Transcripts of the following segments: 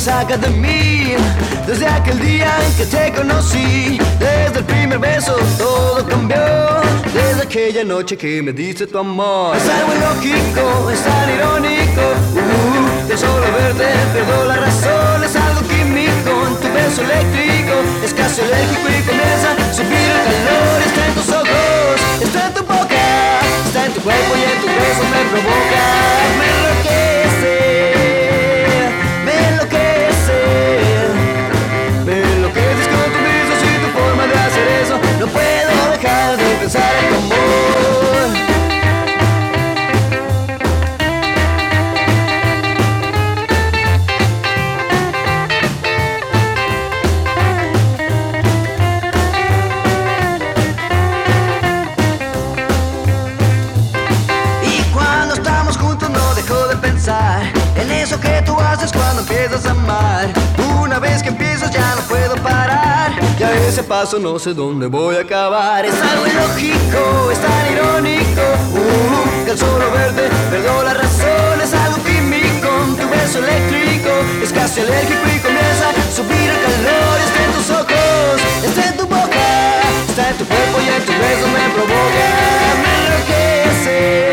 saca de mí. Desde aquel día en que te conocí, desde el primer beso todo cambió. Desde aquella noche que me diste tu amor. Es algo ilógico, es tan irónico. De solo verte pierdo la razón. Es algo químico en tu beso eléctrico. Es casi alérgico y comienza a subir el calor. Está en tus ojos, está en tu boca, está en tu cuerpo y en tus besos me provoca. Me enloquece, me enloquece. Me enloqueces con tus besos y tu forma de hacer eso. No puedo dejar de pensar en tu amor. En eso que tú haces cuando empiezas a amar. Una vez que empiezas ya no puedo parar. Ya ese paso no sé dónde voy a acabar. Es algo ilógico, es tan irónico. Que al solo verte perdo la razón. Es algo químico, tu beso eléctrico. Es casi alérgico y comienza a subir el calor. Está en tus ojos, está en tu boca, está en tu cuerpo y en tus besos me provoca. Me enloquece.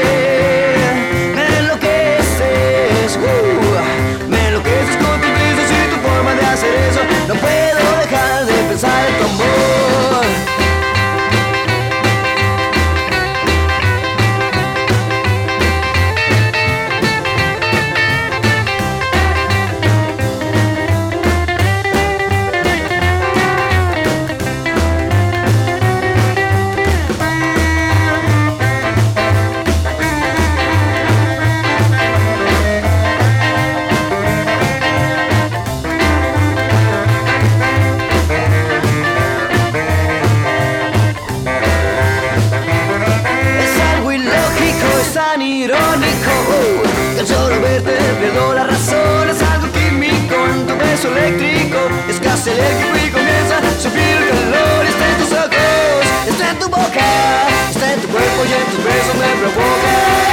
Me enloqueces con tus besos y tu forma de hacer eso. No puedo dejar de pensar en tu amor. Pierdo la razón, es algo químico en tu beso eléctrico. Es casi alérgico y comienza a subir el calor. Está en tus ojos, está en tu boca, está en tu cuerpo y en tus besos me provoca.